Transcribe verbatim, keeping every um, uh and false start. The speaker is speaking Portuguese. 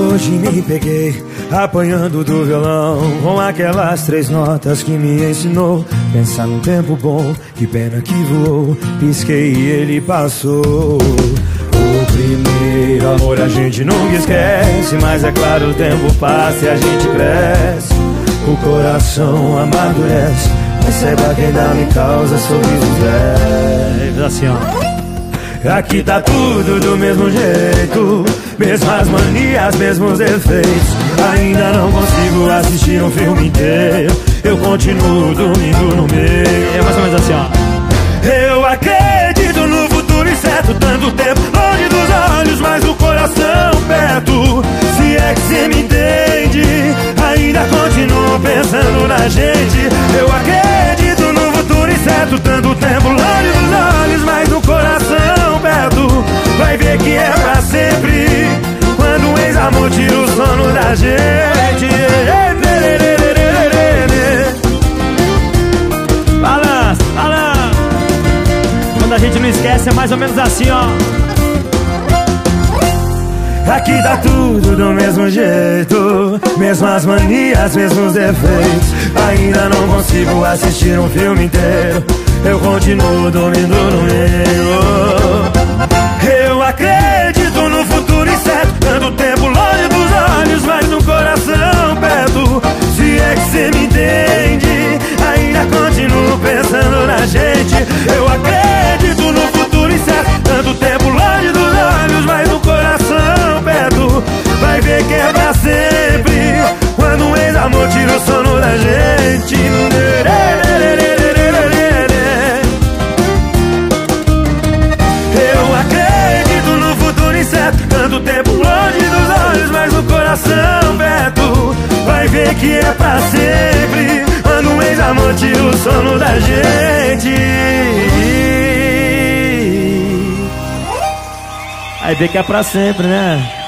hoje me peguei apanhando do violão, com aquelas três notas que me ensinou. Pensar num tempo bom, que pena que voou. Pisquei e ele passou. O primeiro amor a gente nunca esquece, mas é claro, o tempo passa e a gente cresce. O coração amadurece, mas saiba que ainda me causa sorrisos leves. Assim, ó. Aqui tá tudo do mesmo jeito, mesmas manias, mesmos defeitos. Ainda não consigo assistir um filme inteiro, eu continuo dormindo no meio. É mais ou menos assim, ó. Eu acredito no futuro incerto, tanto tempo longe dos olhos, mas o coração perto. Se é que cê me entende, ainda continuo pensando na gente. Eu acredito no futuro incerto, tanto tempo longe dos olhos, mas o coração perto. Vai ver que é pra sempre, quando o ex-amor tira o sono da gente. Balança, balança. Quando a gente não esquece é mais ou menos assim, ó. Aqui tá tudo do mesmo jeito, mesmas manias, mesmos defeitos. Ainda não consigo assistir um filme inteiro, eu continuo dormindo no meio. Eu acredito no futuro incerto, tanto tempo longe dos olhos, mas no coração perto. Se é que cê me entende, ainda continuo pensando na gente. Eu acredito no futuro incerto, tanto tempo longe dos olhos, mas no coração perto. Vai ver que é pra sempre, quando um ex-amor tira o sono da gente. Eu acredito no futuro incerto, tanto tempo longe dos olhos, mas no coração perto. Vai ver que é pra sempre, quando um ex-amor tira o sono da gente. Aí vê que é pra sempre, né?